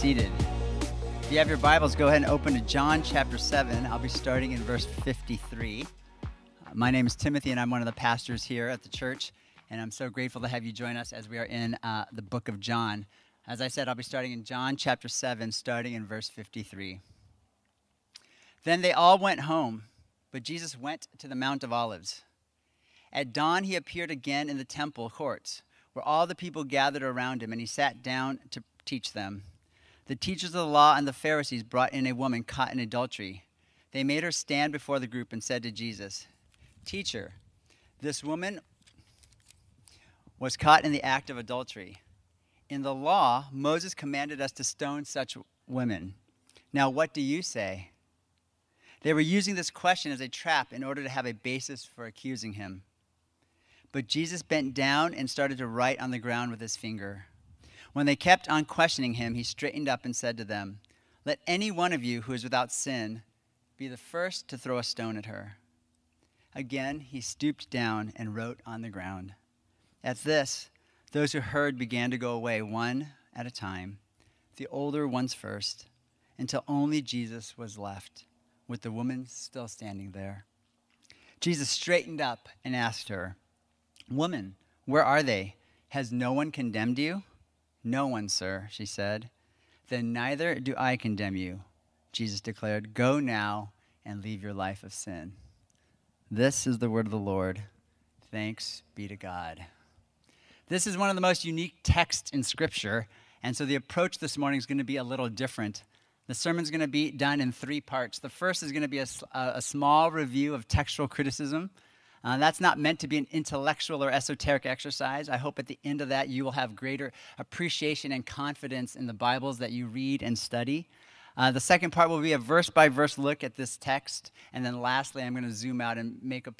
seated. If you have your Bibles, go ahead and open to John chapter 7. I'll be starting in verse 53. My name is Timothy, and I'm one of the pastors here at the church, and I'm so grateful to have you join us as we are in the book of John. As I said, I'll be starting in John chapter 7, starting in verse 53. Then they all went home, but Jesus went to the Mount of Olives. At dawn, he appeared again in the temple courts, where all the people gathered around him, and he sat down to teach them. The teachers of the law and the Pharisees brought in a woman caught in adultery. They made her stand before the group and said to Jesus, "Teacher, this woman was caught in the act of adultery. In the law, Moses commanded us to stone such women. Now what do you say?" They were using this question as a trap in order to have a basis for accusing him. But Jesus bent down and started to write on the ground with his finger. When they kept on questioning him, he straightened up and said to them, "Let any one of you who is without sin be the first to throw a stone at her." Again, he stooped down and wrote on the ground. At this, those who heard began to go away one at a time, the older ones first, until only Jesus was left, with the woman still standing there. Jesus straightened up and asked her, "Woman, where are they? Has no one condemned you?" "No one, sir," she said. "Then neither do I condemn you," Jesus declared. "Go now and leave your life of sin." This is the word of the Lord. Thanks be to God. This is one of the most unique texts in Scripture, and so the approach this morning is going to be a little different. The sermon's going to be done in three parts. The first is going to be a small review of textual criticism. That's not meant to be an intellectual or esoteric exercise. I hope at the end of that you will have greater appreciation and confidence in the Bibles that you read and study. The second part will be a verse-by-verse look at this text. And then lastly, I'm going to zoom out and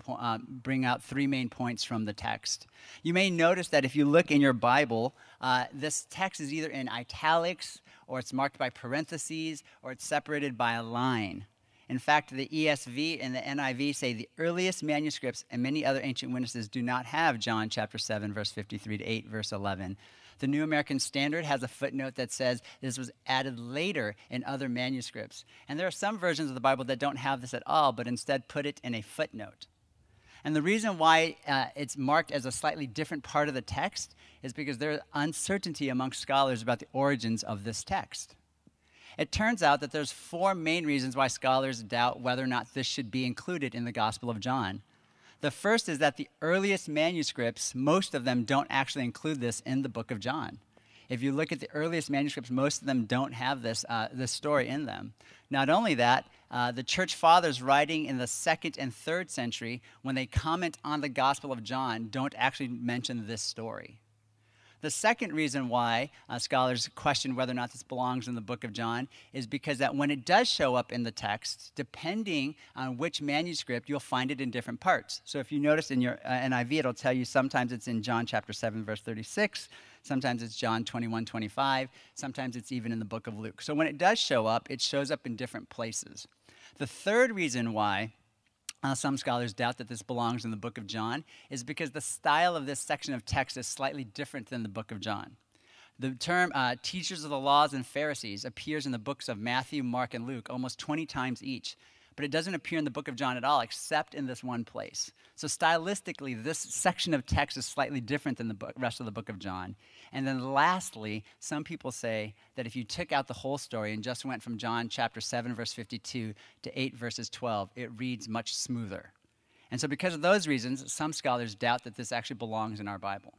bring out three main points from the text. You may notice that if you look in your Bible, this text is either in italics, or it's marked by parentheses, or it's separated by a line. In fact, the ESV and the NIV say the earliest manuscripts and many other ancient witnesses do not have John chapter 7, verse 53 to 8, verse 11. The New American Standard has a footnote that says this was added later in other manuscripts. And there are some versions of the Bible that don't have this at all, but instead put it in a footnote. And the reason why it's marked as a slightly different part of the text is because there's uncertainty among scholars about the origins of this text. It turns out that there's four main reasons why scholars doubt whether or not this should be included in the Gospel of John. The first is that the earliest manuscripts, most of them don't actually include this in the book of John. If you look at the earliest manuscripts, most of them don't have this story in them. Not only that, the church fathers writing in the 2nd and 3rd century, when they comment on the Gospel of John, don't actually mention this story. The second reason why scholars question whether or not this belongs in the book of John is because that when it does show up in the text, depending on which manuscript, you'll find it in different parts. So if you notice in your NIV, it'll tell you sometimes it's in John chapter 7, verse 36, sometimes it's John 21, 25, sometimes it's even in the book of Luke. So when it does show up, it shows up in different places. The third reason why some scholars doubt that this belongs in the book of John is because the style of this section of text is slightly different than the book of John. The term teachers of the laws and Pharisees appears in the books of Matthew, Mark, and Luke almost 20 times each, but it doesn't appear in the book of John at all except in this one place. So stylistically, this section of text is slightly different than the rest of the book of John. And then lastly, some people say that if you took out the whole story and just went from John chapter 7, verse 52 to 8, verses 12, it reads much smoother. And so because of those reasons, some scholars doubt that this actually belongs in our Bible.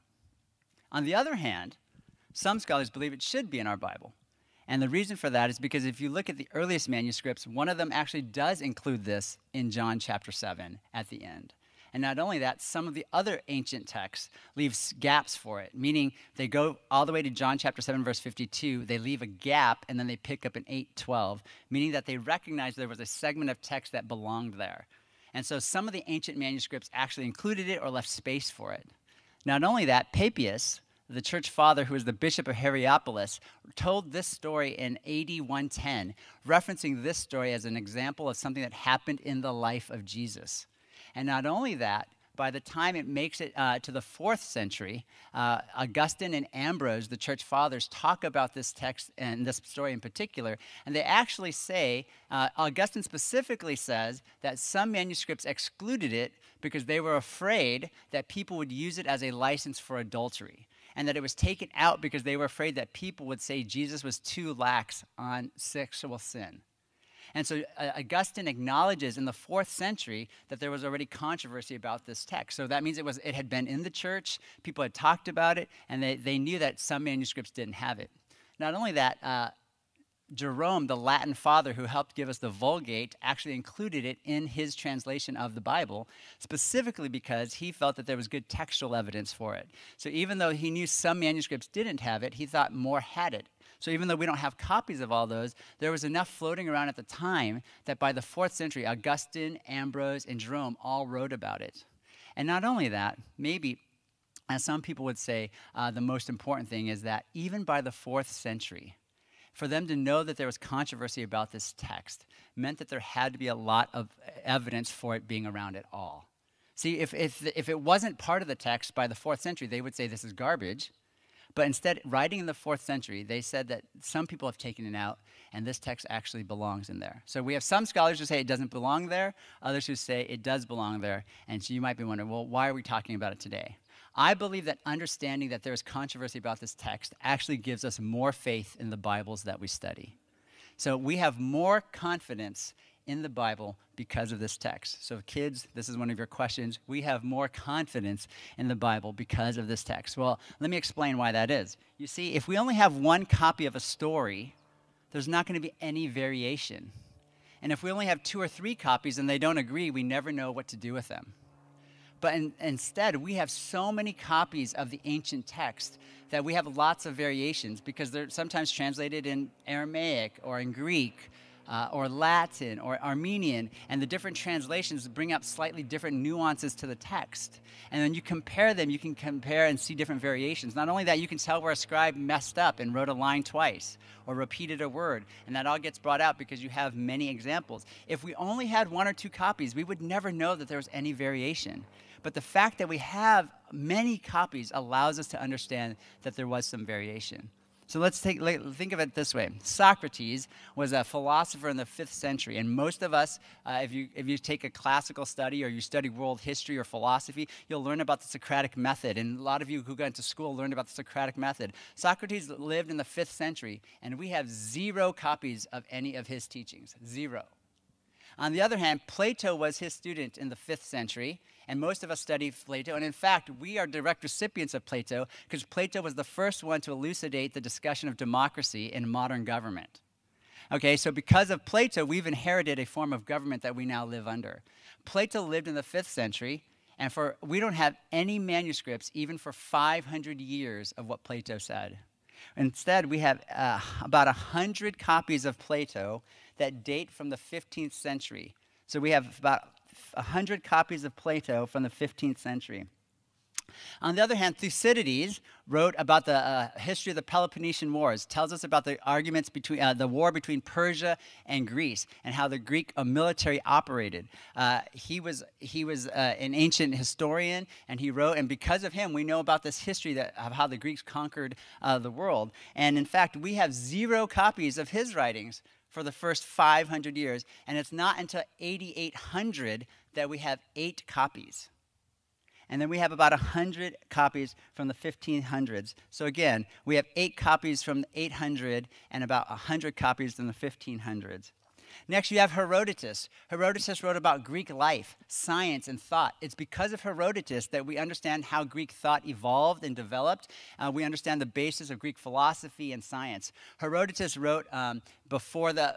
On the other hand, some scholars believe it should be in our Bible. And the reason for that is because if you look at the earliest manuscripts, one of them actually does include this in John chapter 7 at the end. And not only that, some of the other ancient texts leave gaps for it, meaning they go all the way to John chapter 7, verse 52, they leave a gap, and then they pick up in 8:12, meaning that they recognize there was a segment of text that belonged there. And so some of the ancient manuscripts actually included it or left space for it. Not only that, Papias, the church father who was the bishop of Hierapolis, told this story in AD 110, referencing this story as an example of something that happened in the life of Jesus. And not only that, by the time it makes it to the 4th century, Augustine and Ambrose, the church fathers, talk about this text and this story in particular, and they actually say, Augustine specifically says that some manuscripts excluded it because they were afraid that people would use it as a license for adultery, and that it was taken out because they were afraid that people would say Jesus was too lax on sexual sin. And so Augustine acknowledges in the 4th century that there was already controversy about this text. So that means it had been in the church, people had talked about it, and they knew that some manuscripts didn't have it. Not only that, Jerome, the Latin father who helped give us the Vulgate, actually included it in his translation of the Bible, specifically because he felt that there was good textual evidence for it. So even though he knew some manuscripts didn't have it, he thought more had it. So even though we don't have copies of all those, there was enough floating around at the time that by the 4th century, Augustine, Ambrose, and Jerome all wrote about it. And not only that, maybe, as some people would say, the most important thing is that even by the 4th century, for them to know that there was controversy about this text meant that there had to be a lot of evidence for it being around at all. See, if it wasn't part of the text by the 4th century, they would say this is garbage. But instead, writing in the 4th century, they said that some people have taken it out, and this text actually belongs in there. So we have some scholars who say it doesn't belong there, others who say it does belong there. And so you might be wondering, well, why are we talking about it today? I believe that understanding that there is controversy about this text actually gives us more faith in the Bibles that we study. So we have more confidence in the Bible because of this text. So kids, this is one of your questions. We have more confidence in the Bible because of this text. Well, let me explain why that is. You see, if we only have one copy of a story, there's not going to be any variation. And if we only have 2 or 3 copies and they don't agree, we never know what to do with them. But instead, we have so many copies of the ancient text that we have lots of variations because they're sometimes translated in Aramaic or in Greek, or Latin, or Armenian, and the different translations bring up slightly different nuances to the text. And when you compare them, you can compare and see different variations. Not only that, you can tell where a scribe messed up and wrote a line twice, or repeated a word, and that all gets brought out because you have many examples. If we only had 1 or 2 copies, we would never know that there was any variation. But the fact that we have many copies allows us to understand that there was some variation. So let's think of it this way. Socrates was a philosopher in the 5th century, and most of us, if you take a classical study or you study world history or philosophy, you'll learn about the Socratic method, and a lot of you who got into school learned about the Socratic method. Socrates lived in the 5th century, and we have 0 copies of any of his teachings, 0. On the other hand, Plato was his student in the 5th century, and most of us study Plato. And in fact, we are direct recipients of Plato because Plato was the first one to elucidate the discussion of democracy in modern government. Okay, so because of Plato, we've inherited a form of government that we now live under. Plato lived in the 5th century, and we don't have any manuscripts even for 500 years of what Plato said. Instead, we have about 100 copies of Plato that date from the 15th century. So we have about 100 copies of Plato from the 15th century. On the other hand, Thucydides wrote about the history of the Peloponnesian Wars, tells us about the arguments between the war between Persia and Greece and how the Greek military operated. He was an ancient historian, and he wrote, and because of him, we know about this history of how the Greeks conquered the world. And in fact, we have 0 copies of his writings for the first 500 years, and it's not until 8800 that we have 8 copies. And then we have about 100 copies from the 1500s. So again, we have 8 copies from the 800 and about 100 copies from the 1500s. Next, you have Herodotus. Herodotus wrote about Greek life, science, and thought. It's because of Herodotus that we understand how Greek thought evolved and developed. We understand the basis of Greek philosophy and science. Herodotus wrote before the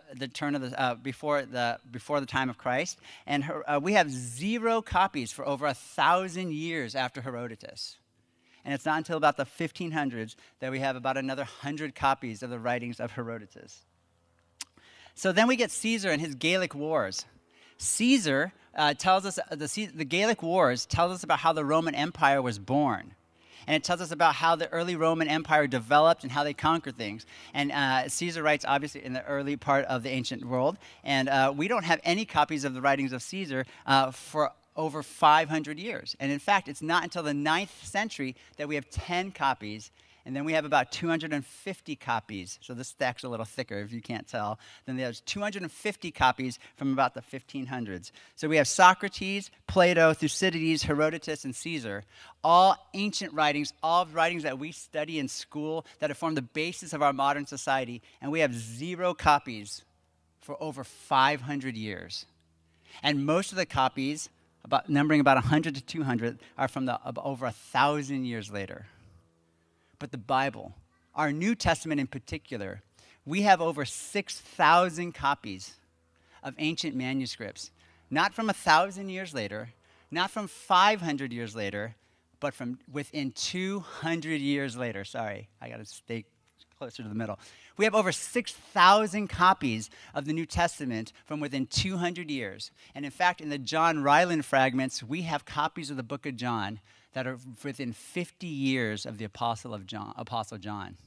time of Christ, and we have 0 copies for over 1,000 years after Herodotus. And it's not until about the 1500s that we have about another 100 copies of the writings of Herodotus. So then we get Caesar and his Gallic Wars. Caesar tells us, the Gallic Wars tells us about how the Roman Empire was born. And it tells us about how the early Roman Empire developed and how they conquered things. And Caesar writes, obviously, in the early part of the ancient world. And we don't have any copies of the writings of Caesar for over 500 years. And in fact, it's not until the 9th century that we have 10 copies, and then we have about 250 copies. So this stack's a little thicker if you can't tell. Then there's 250 copies from about the 1500s. So we have Socrates, Plato, Thucydides, Herodotus, and Caesar, all ancient writings, all writings that we study in school that have formed the basis of our modern society, and we have 0 copies for over 500 years. And most of the copies, numbering about 100 to 200, are from over 1,000 years later. But the Bible, our New Testament in particular, we have over 6,000 copies of ancient manuscripts, not from 1,000 years later, not from 500 years later, but from within 200 years later. Sorry, I got to stay closer to the middle. We have over 6,000 copies of the New Testament from within 200 years. And in fact, in the John Ryland fragments, we have copies of the book of John that are within 50 years of the Apostle John.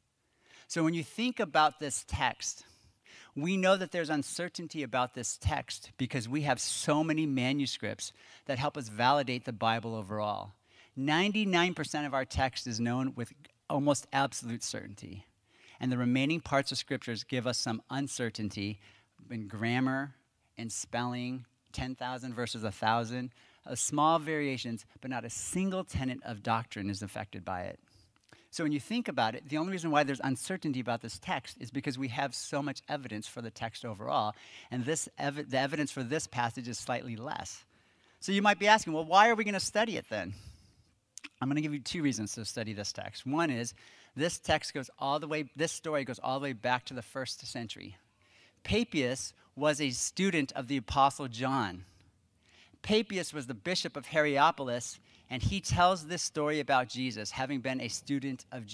So when you think about this text, we know that there's uncertainty about this text because we have so many manuscripts that help us validate the Bible overall. 99% of our text is known with almost absolute certainty. And the remaining parts of scriptures give us some uncertainty in grammar, in spelling, 10,000 versus 1,000. Small variations, but not a single tenet of doctrine is affected by it. So when you think about it, the only reason why there's uncertainty about this text is because we have so much evidence for the text overall, and the evidence for this passage is slightly less. So you might be asking, well, why are we going to study it then? I'm going to give you 2 reasons to study this text. One is this story goes all the way back to the 1st century. Papias was a student of the Apostle John. Papias was the bishop of Hierapolis, and he tells this story about Jesus, having been a student of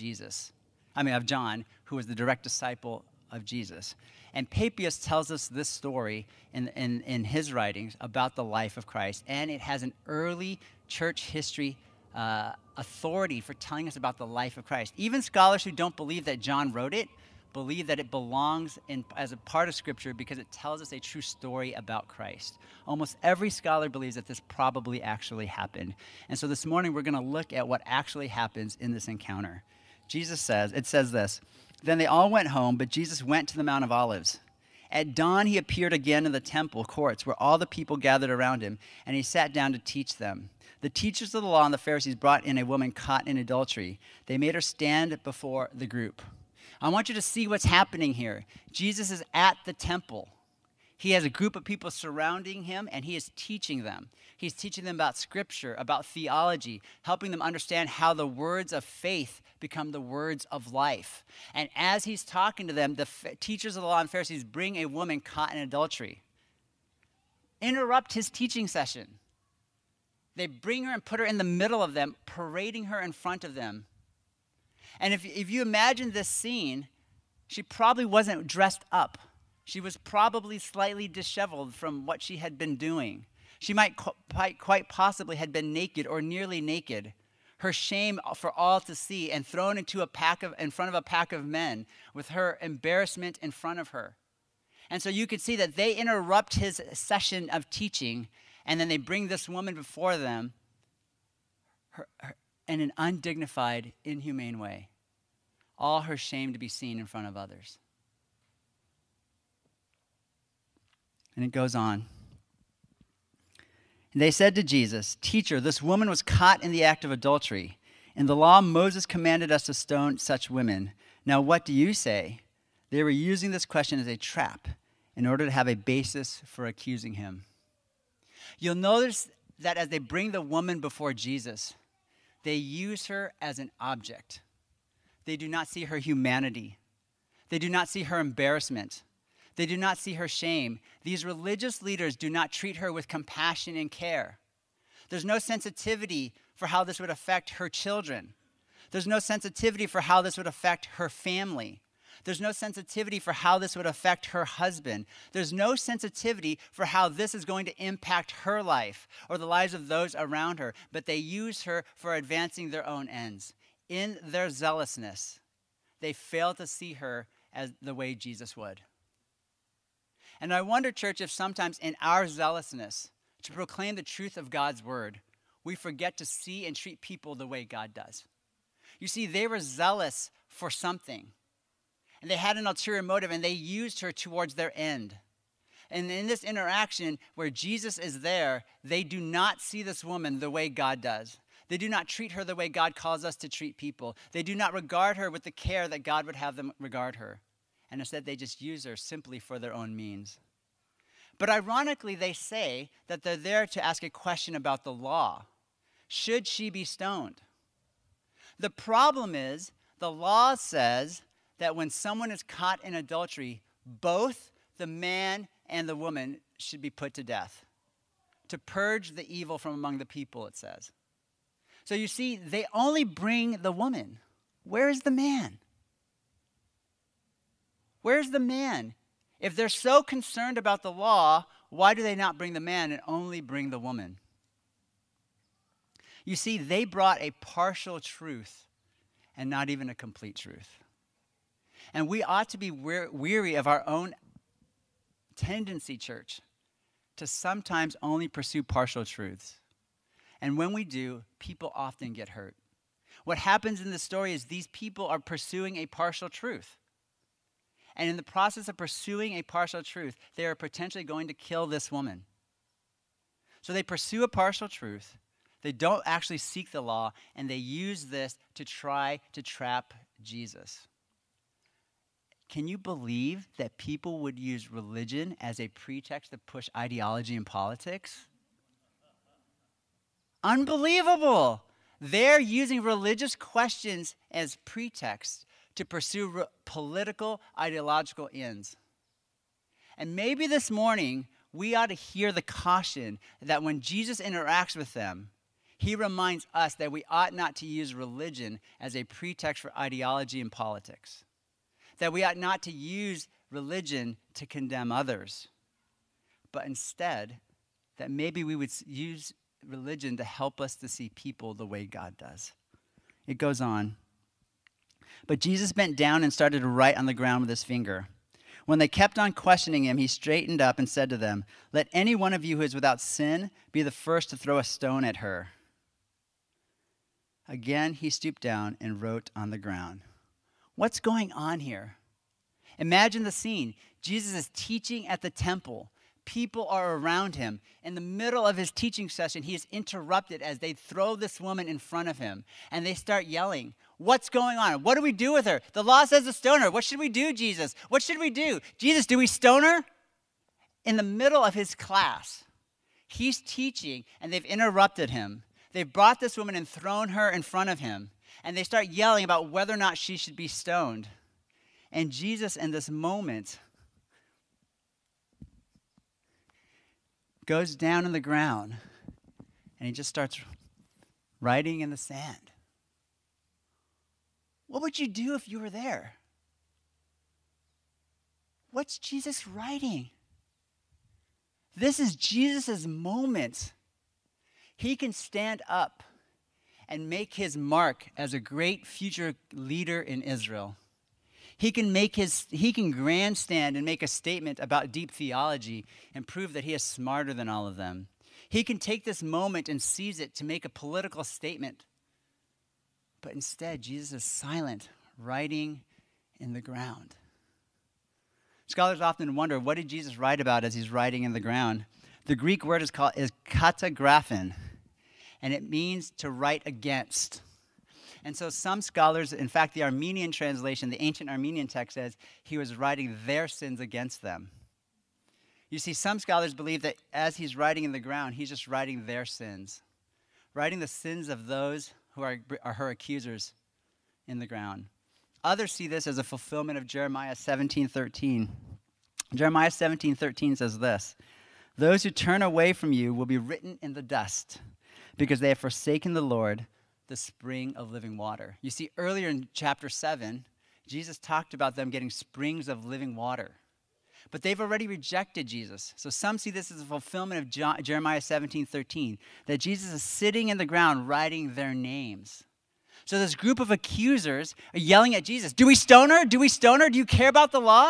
John, who was the direct disciple of Jesus. And Papias tells us this story in his writings about the life of Christ, and it has an early church history authority for telling us about the life of Christ. Even scholars who don't believe that John wrote it believe that it belongs as a part of Scripture because it tells us a true story about Christ. Almost every scholar believes that this probably actually happened. And so this morning we're going to look at what actually happens in this encounter. It says this, "Then they all went home, but Jesus went to the Mount of Olives. At dawn he appeared again in the temple courts where all the people gathered around him, and he sat down to teach them. The teachers of the law and the Pharisees brought in a woman caught in adultery. They made her stand before the group." I want you to see what's happening here. Jesus is at the temple. He has a group of people surrounding him, and he is teaching them. He's teaching them about Scripture, about theology, helping them understand how the words of faith become the words of life. And as he's talking to them, the teachers of the law and Pharisees bring a woman caught in adultery. Interrupt his teaching session. They bring her and put her in the middle of them, parading her in front of them. And if you imagine this scene, she probably wasn't dressed up. She was probably slightly disheveled from what she had been doing. She might quite possibly had been naked or nearly naked, her shame for all to see, and thrown in front of a pack of men with her embarrassment in front of her. And so you could see that they interrupt his session of teaching, and then they bring this woman before them in an undignified, inhumane way. All her shame to be seen in front of others. And it goes on. And they said to Jesus, "Teacher, this woman was caught in the act of adultery. In the law, Moses commanded us to stone such women. Now what do you say?" They were using this question as a trap in order to have a basis for accusing him. You'll notice that as they bring the woman before Jesus, they use her as an object. They do not see her humanity. They do not see her embarrassment. They do not see her shame. These religious leaders do not treat her with compassion and care. There's no sensitivity for how this would affect her children. There's no sensitivity for how this would affect her family. There's no sensitivity for how this would affect her husband. There's no sensitivity for how this is going to impact her life or the lives of those around her, but they use her for advancing their own ends. In their zealousness, they fail to see her as the way Jesus would. And I wonder, church, if sometimes in our zealousness to proclaim the truth of God's word, we forget to see and treat people the way God does. You see, they were zealous for something, and they had an ulterior motive, and they used her towards their end. And in this interaction where Jesus is there, they do not see this woman the way God does. They do not treat her the way God calls us to treat people. They do not regard her with the care that God would have them regard her. And instead, they just use her simply for their own means. But ironically, they say that they're there to ask a question about the law. Should she be stoned? The problem is, the law says that when someone is caught in adultery, both the man and the woman should be put to death, to purge the evil from among the people, it says. So you see, they only bring the woman. Where is the man? Where's the man? If they're so concerned about the law, why do they not bring the man and only bring the woman? You see, they brought a partial truth and not even a complete truth. And we ought to be weary of our own tendency, church, to sometimes only pursue partial truths. And when we do, people often get hurt. What happens in the story is these people are pursuing a partial truth. And in the process of pursuing a partial truth, they are potentially going to kill this woman. So they pursue a partial truth. They don't actually seek the law, and they use this to try to trap Jesus. Can you believe that people would use religion as a pretext to push ideology and politics? Unbelievable. They're using religious questions as pretext to pursue political, ideological ends. And maybe this morning, we ought to hear the caution that when Jesus interacts with them, he reminds us that we ought not to use religion as a pretext for ideology and politics. That we ought not to use religion to condemn others, but instead, that maybe we would use religion to help us to see people the way God does. It goes on. But Jesus bent down and started to write on the ground with his finger. When they kept on questioning him, he straightened up and said to them, "Let any one of you who is without sin be the first to throw a stone at her." Again, he stooped down and wrote on the ground. What's going on here? Imagine the scene. Jesus is teaching at the temple. People are around him. In the middle of his teaching session, he is interrupted as they throw this woman in front of him. And they start yelling, "What's going on? What do we do with her? The law says to stone her. What should we do, Jesus? What should we do? Jesus, do we stone her?" In the middle of his class, he's teaching, and they've interrupted him. They've brought this woman and thrown her in front of him. And they start yelling about whether or not she should be stoned. And Jesus, in this moment, goes down on the ground, and he just starts writing in the sand. What would you do if you were there? What's Jesus writing? This is Jesus' moment. He can stand up and make his mark as a great future leader in Israel. He can grandstand and make a statement about deep theology and prove that he is smarter than all of them. He can take this moment and seize it to make a political statement. But instead, Jesus is silent, writing in the ground. Scholars often wonder, what did Jesus write about as he's writing in the ground? The Greek word is katagraphen, and it means to write against. And so some scholars, in fact, the Armenian translation, the ancient Armenian text says he was writing their sins against them. You see, some scholars believe that as he's writing in the ground, he's just writing their sins, writing the sins of those who are her accusers in the ground. Others see this as a fulfillment of Jeremiah 17:13. Jeremiah 17:13 says this, "Those who turn away from you will be written in the dust, because they have forsaken the Lord, the spring of living water." You see, earlier in chapter 7, Jesus talked about them getting springs of living water. But they've already rejected Jesus. So some see this as a fulfillment of Jeremiah 17:13, that Jesus is sitting in the ground writing their names. So this group of accusers are yelling at Jesus, "Do we stone her? Do we stone her? Do you care about the law?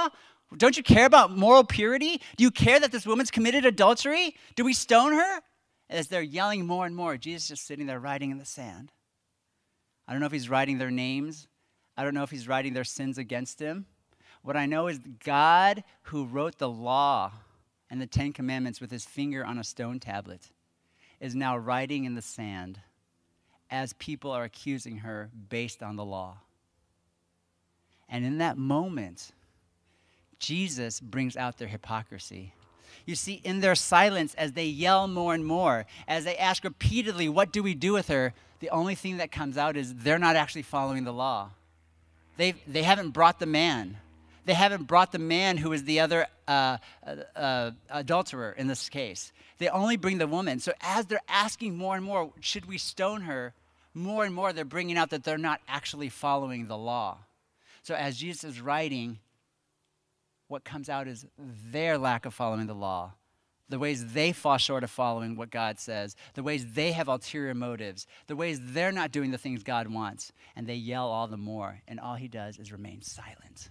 Don't you care about moral purity? Do you care that this woman's committed adultery? Do we stone her? As they're yelling more and more, Jesus is just sitting there writing in the sand. I don't know if he's writing their names. I don't know if he's writing their sins against him. What I know is God, who wrote the law and the 10 Commandments with his finger on a stone tablet, is now writing in the sand as people are accusing her based on the law. And in that moment, Jesus brings out their hypocrisy. You see, in their silence, as they yell more and more, as they ask repeatedly, what do we do with her? The only thing that comes out is they're not actually following the law. They haven't brought the man. They haven't brought the man who is the other adulterer in this case. They only bring the woman. So as they're asking more and more, should we stone her? More and more, they're bringing out that they're not actually following the law. So as Jesus is writing, what comes out is their lack of following the law, the ways they fall short of following what God says, the ways they have ulterior motives, the ways they're not doing the things God wants, and they yell all the more, and all he does is remain silent.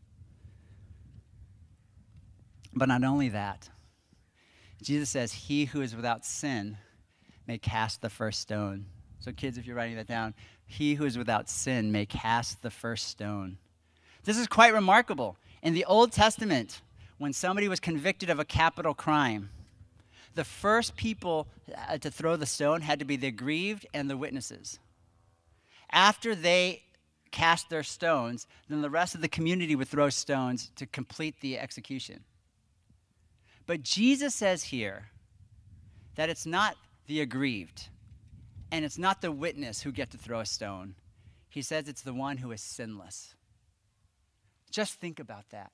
But not only that, Jesus says, he who is without sin may cast the first stone. So kids, if you're writing that down, he who is without sin may cast the first stone. This is quite remarkable. In the Old Testament, when somebody was convicted of a capital crime, the first people to throw the stone had to be the aggrieved and the witnesses. After they cast their stones, then the rest of the community would throw stones to complete the execution. But Jesus says here that it's not the aggrieved and it's not the witness who get to throw a stone. He says it's the one who is sinless. Just think about that.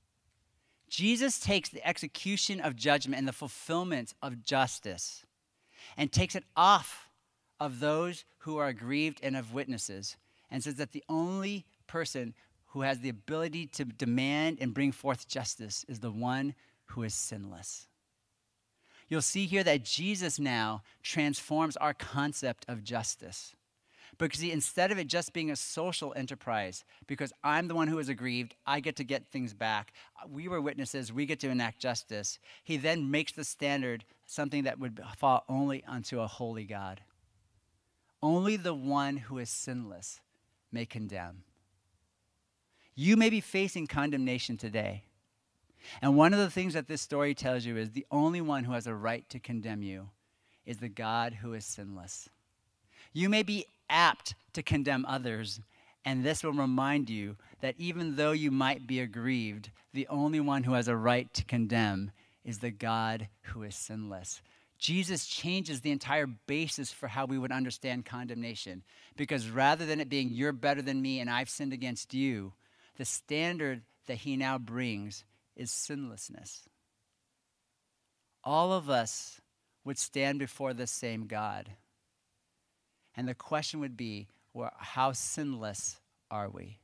Jesus takes the execution of judgment and the fulfillment of justice and takes it off of those who are aggrieved and of witnesses and says that the only person who has the ability to demand and bring forth justice is the one who is sinless. You'll see here that Jesus now transforms our concept of justice. Because instead of it just being a social enterprise, because I'm the one who is aggrieved, I get to get things back. We were witnesses, we get to enact justice. He then makes the standard something that would fall only unto a holy God. Only the one who is sinless may condemn. You may be facing condemnation today. And one of the things that this story tells you is the only one who has a right to condemn you is the God who is sinless. You may be apt to condemn others, and this will remind you that even though you might be aggrieved, the only one who has a right to condemn is the God who is sinless. Jesus changes the entire basis for how we would understand condemnation, because rather than it being you're better than me and I've sinned against you, the standard that he now brings is sinlessness. All of us would stand before the same God. And the question would be, well, how sinless are we?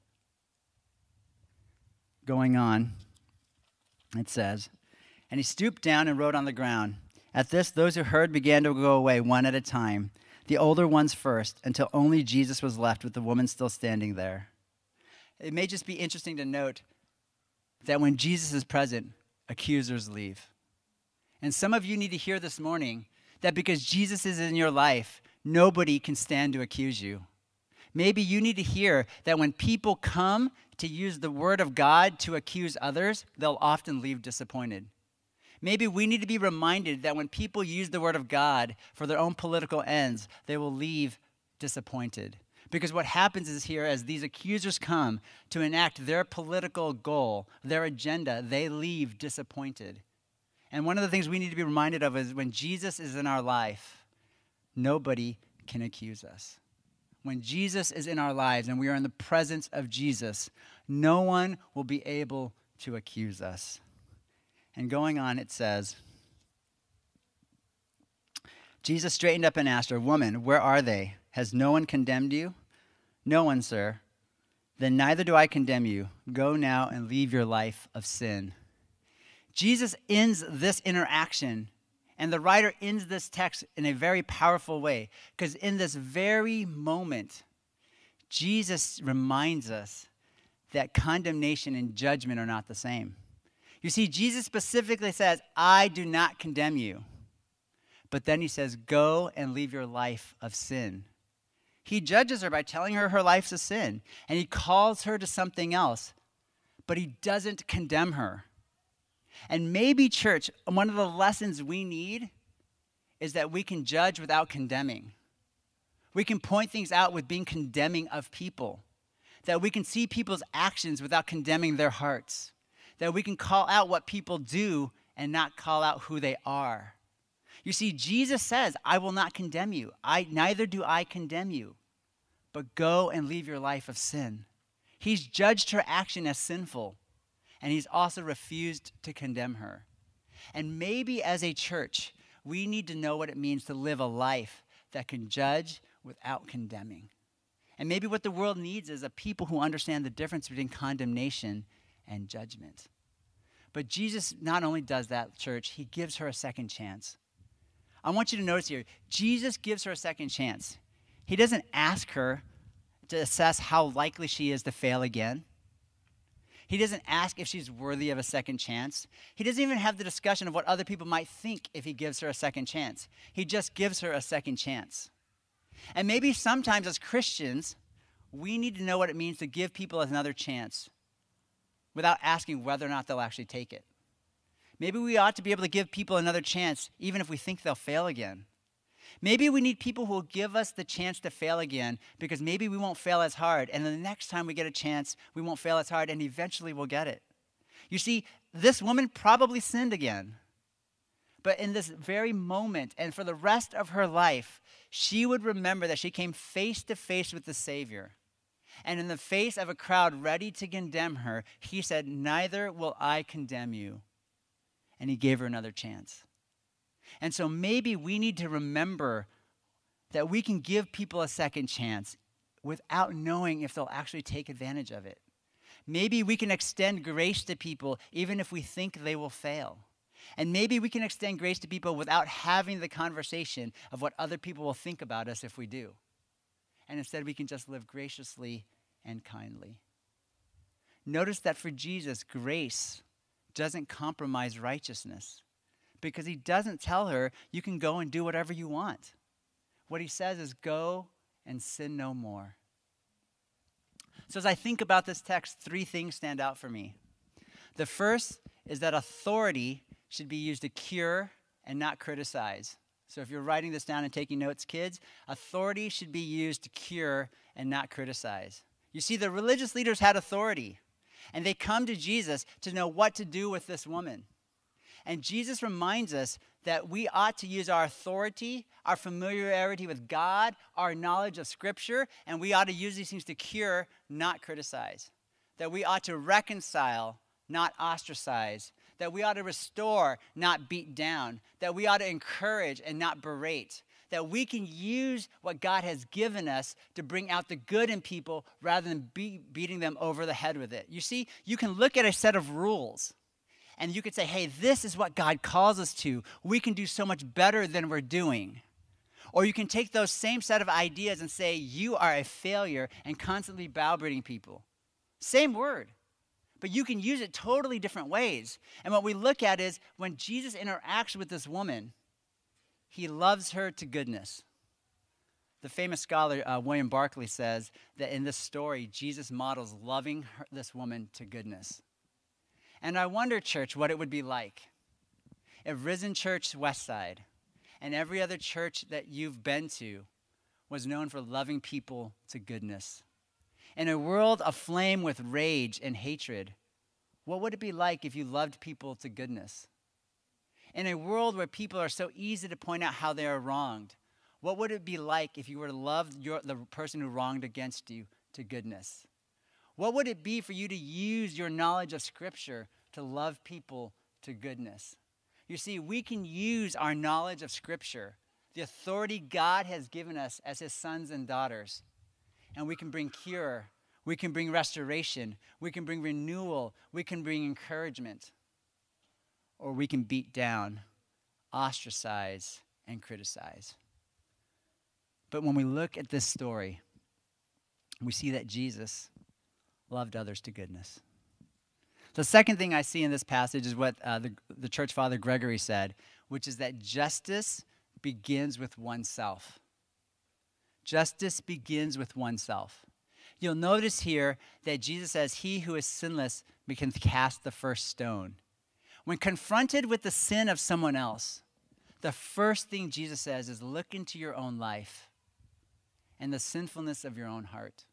Going on, it says, and he stooped down and wrote on the ground. At this, those who heard began to go away one at a time, the older ones first, until only Jesus was left with the woman still standing there. It may just be interesting to note that when Jesus is present, accusers leave. And some of you need to hear this morning that because Jesus is in your life, nobody can stand to accuse you. Maybe you need to hear that when people come to use the word of God to accuse others, they'll often leave disappointed. Maybe we need to be reminded that when people use the word of God for their own political ends, they will leave disappointed. Because what happens is here, as these accusers come to enact their political goal, their agenda, they leave disappointed. And one of the things we need to be reminded of is when Jesus is in our life, nobody can accuse us. When Jesus is in our lives and we are in the presence of Jesus, no one will be able to accuse us. And going on, it says, Jesus straightened up and asked her, "Woman, where are they? Has no one condemned you?" "No one, sir." "Then neither do I condemn you. Go now and leave your life of sin." Jesus ends this interaction, and the writer ends this text in a very powerful way, because in this very moment, Jesus reminds us that condemnation and judgment are not the same. You see, Jesus specifically says, I do not condemn you. But then he says, go and leave your life of sin. He judges her by telling her life's a sin, and he calls her to something else, but he doesn't condemn her. And maybe, church, one of the lessons we need is that we can judge without condemning. We can point things out with being condemning of people, that we can see people's actions without condemning their hearts, that we can call out what people do and not call out who they are. You see, Jesus says, I will not condemn you. Neither do I condemn you. But go and leave your life of sin. He's judged her action as sinful, and he's also refused to condemn her. And maybe as a church, we need to know what it means to live a life that can judge without condemning. And maybe what the world needs is a people who understand the difference between condemnation and judgment. But Jesus not only does that, church, he gives her a second chance. I want you to notice here, Jesus gives her a second chance. He doesn't ask her to assess how likely she is to fail again. He doesn't ask if she's worthy of a second chance. He doesn't even have the discussion of what other people might think if he gives her a second chance. He just gives her a second chance. And maybe sometimes as Christians, we need to know what it means to give people another chance without asking whether or not they'll actually take it. Maybe we ought to be able to give people another chance even if we think they'll fail again. Maybe we need people who will give us the chance to fail again because maybe we won't fail as hard, and the next time we get a chance, we won't fail as hard, and eventually we'll get it. You see, this woman probably sinned again. But in this very moment, and for the rest of her life, she would remember that she came face to face with the Savior. And in the face of a crowd ready to condemn her, he said, neither will I condemn you. And he gave her another chance. And so maybe we need to remember that we can give people a second chance without knowing if they'll actually take advantage of it. Maybe we can extend grace to people even if we think they will fail. And maybe we can extend grace to people without having the conversation of what other people will think about us if we do. And instead we can just live graciously and kindly. Notice that for Jesus, grace doesn't compromise righteousness because he doesn't tell her you can go and do whatever you want. What he says is go and sin no more. So as I think about this text, three things stand out for me. The first is that authority should be used to cure and not criticize. So if you're writing this down and taking notes, kids, authority should be used to cure and not criticize. You see, the religious leaders had authority, and they come to Jesus to know what to do with this woman. And Jesus reminds us that we ought to use our authority, our familiarity with God, our knowledge of Scripture, and we ought to use these things to cure, not criticize. That we ought to reconcile, not ostracize. That we ought to restore, not beat down. That we ought to encourage and not berate. That we can use what God has given us to bring out the good in people rather than beating them over the head with it. You see, you can look at a set of rules and you could say, hey, this is what God calls us to. We can do so much better than we're doing. Or you can take those same set of ideas and say, you are a failure and constantly browbeating people. Same word. But you can use it totally different ways. And what we look at is when Jesus interacts with this woman, he loves her to goodness. The famous scholar William Barclay says that in this story, Jesus models loving this woman to goodness. And I wonder, church, what it would be like if Risen Church Westside and every other church that you've been to was known for loving people to goodness. In a world aflame with rage and hatred, what would it be like if you loved people to goodness? In a world where people are so easy to point out how they are wronged, what would it be like if you were to love the person who wronged against you to goodness? What would it be for you to use your knowledge of Scripture to love people to goodness? You see, we can use our knowledge of Scripture, the authority God has given us as his sons and daughters, and we can bring cure, we can bring restoration, we can bring renewal, we can bring encouragement, or we can beat down, ostracize, and criticize. But when we look at this story, we see that Jesus loved others to goodness. The second thing I see in this passage is what the church father Gregory said, which is that justice begins with oneself. Justice begins with oneself. You'll notice here that Jesus says, he who is sinless can cast the first stone. When confronted with the sin of someone else, the first thing Jesus says is look into your own life and the sinfulness of your own heart.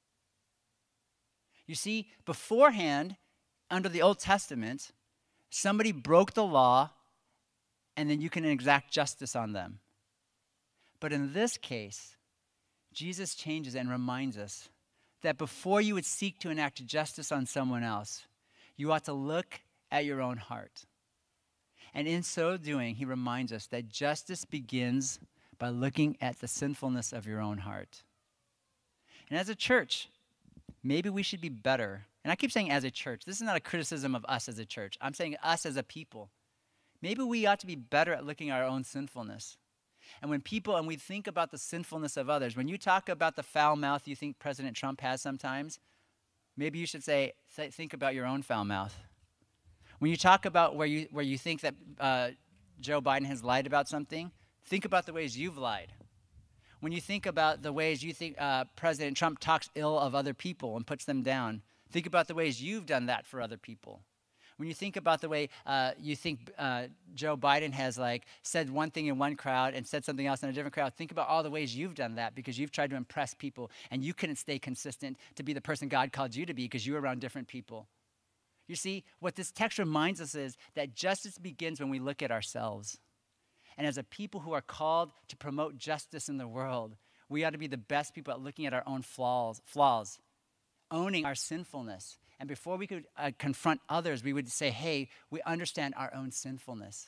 You see, beforehand, under the Old Testament, somebody broke the law and then you can exact justice on them. But in this case, Jesus changes and reminds us that before you would seek to enact justice on someone else, you ought to look at your own heart. And in so doing, he reminds us that justice begins by looking at the sinfulness of your own heart. And as a church, maybe we should be better. And I keep saying as a church. This is not a criticism of us as a church. I'm saying us as a people. Maybe we ought to be better at looking at our own sinfulness. And when we think about the sinfulness of others, when you talk about the foul mouth you think President Trump has sometimes, maybe you should think about your own foul mouth. When you talk about where you think that Joe Biden has lied about something, think about the ways you've lied. When you think about the ways you think President Trump talks ill of other people and puts them down, think about the ways you've done that for other people. When you think about the way you think Joe Biden has said one thing in one crowd and said something else in a different crowd, think about all the ways you've done that because you've tried to impress people and you couldn't stay consistent to be the person God called you to be because you were around different people. You see, what this text reminds us is that justice begins when we look at ourselves. And as a people who are called to promote justice in the world, we ought to be the best people at looking at our own flaws, owning our sinfulness. And before we could confront others, we would say, hey, we understand our own sinfulness.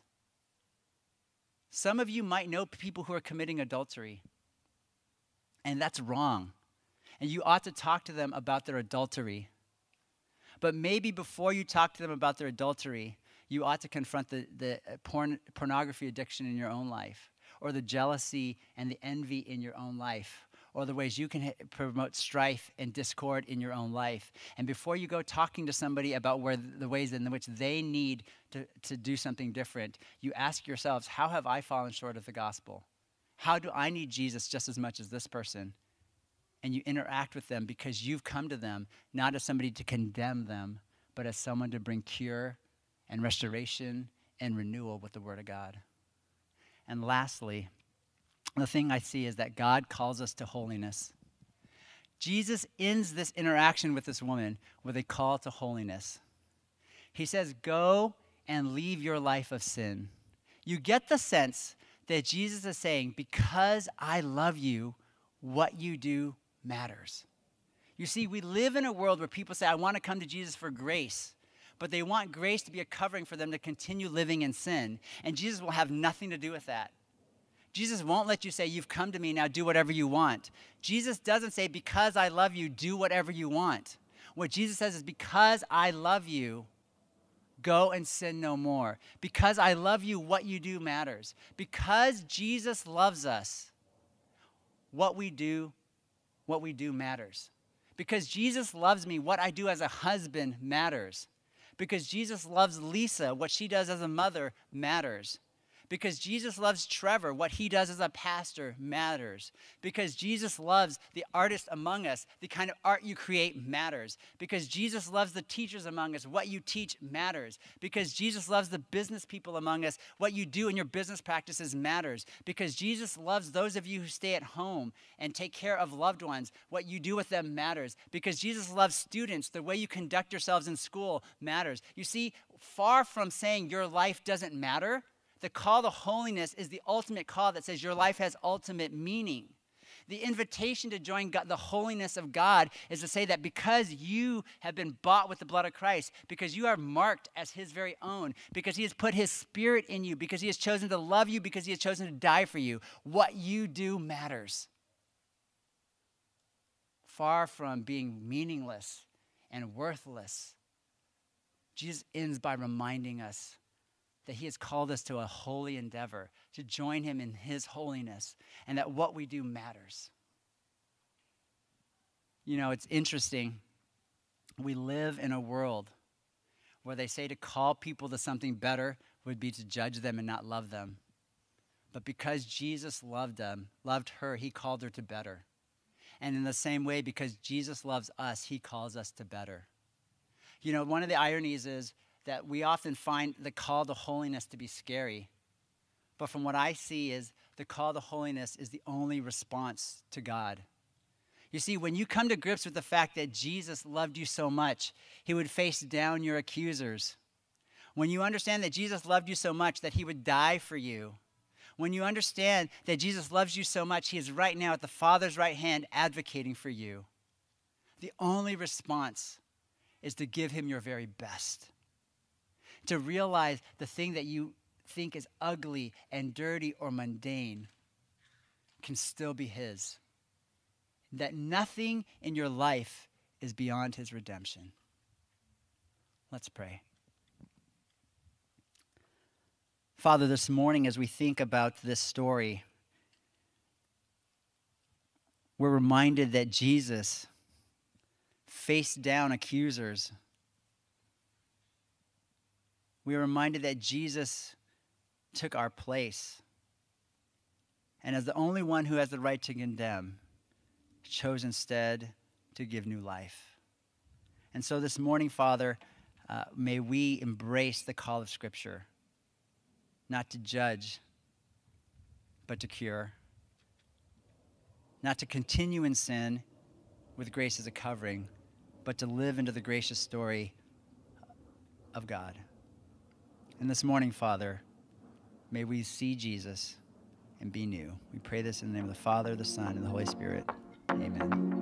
Some of you might know people who are committing adultery, and that's wrong. And you ought to talk to them about their adultery. But maybe before you talk to them about their adultery, you ought to confront the pornography addiction in your own life, or the jealousy and the envy in your own life, or the ways you can promote strife and discord in your own life. And before you go talking to somebody about the ways in which they need to do something different, you ask yourselves, how have I fallen short of the gospel? How do I need Jesus just as much as this person? And you interact with them because you've come to them not as somebody to condemn them, but as someone to bring cure and restoration and renewal with the Word of God. And lastly, the thing I see is that God calls us to holiness. Jesus ends this interaction with this woman with a call to holiness. He says, go and leave your life of sin. You get the sense that Jesus is saying, because I love you, what you do matters. You see, we live in a world where people say, I want to come to Jesus for grace, but they want grace to be a covering for them to continue living in sin. And Jesus will have nothing to do with that. Jesus won't let you say, you've come to me, now do whatever you want. Jesus doesn't say, because I love you, do whatever you want. What Jesus says is, because I love you, go and sin no more. Because I love you, what you do matters. Because Jesus loves us, what we do matters. Because Jesus loves me, what I do as a husband matters. Because Jesus loves Lisa, what she does as a mother matters. Because Jesus loves Trevor, what he does as a pastor matters. Because Jesus loves the artist among us, the kind of art you create matters. Because Jesus loves the teachers among us, what you teach matters. Because Jesus loves the business people among us, what you do in your business practices matters. Because Jesus loves those of you who stay at home and take care of loved ones, what you do with them matters. Because Jesus loves students, the way you conduct yourselves in school matters. You see, far from saying your life doesn't matter, the call to holiness is the ultimate call that says your life has ultimate meaning. The invitation to join God, the holiness of God, is to say that because you have been bought with the blood of Christ, because you are marked as his very own, because he has put his spirit in you, because he has chosen to love you, because he has chosen to die for you, what you do matters. Far from being meaningless and worthless, Jesus ends by reminding us that he has called us to a holy endeavor, to join him in his holiness, and that what we do matters. You know, it's interesting. We live in a world where they say to call people to something better would be to judge them and not love them. But because Jesus loved her, he called her to better. And in the same way, because Jesus loves us, he calls us to better. You know, one of the ironies is that we often find the call to holiness to be scary. But from what I see is the call to holiness is the only response to God. You see, when you come to grips with the fact that Jesus loved you so much, he would face down your accusers. When you understand that Jesus loved you so much that he would die for you, when you understand that Jesus loves you so much, he is right now at the Father's right hand advocating for you, the only response is to give him your very best. To realize the thing that you think is ugly and dirty or mundane can still be his. That nothing in your life is beyond his redemption. Let's pray. Father, this morning as we think about this story, we're reminded that Jesus faced down accusers. We are reminded that Jesus took our place. And as the only one who has the right to condemn, chose instead to give new life. And so this morning, Father, may we embrace the call of Scripture, not to judge, but to cure. Not to continue in sin with grace as a covering, but to live into the gracious story of God. And this morning, Father, may we see Jesus and be new. We pray this in the name of the Father, the Son, and the Holy Spirit. Amen.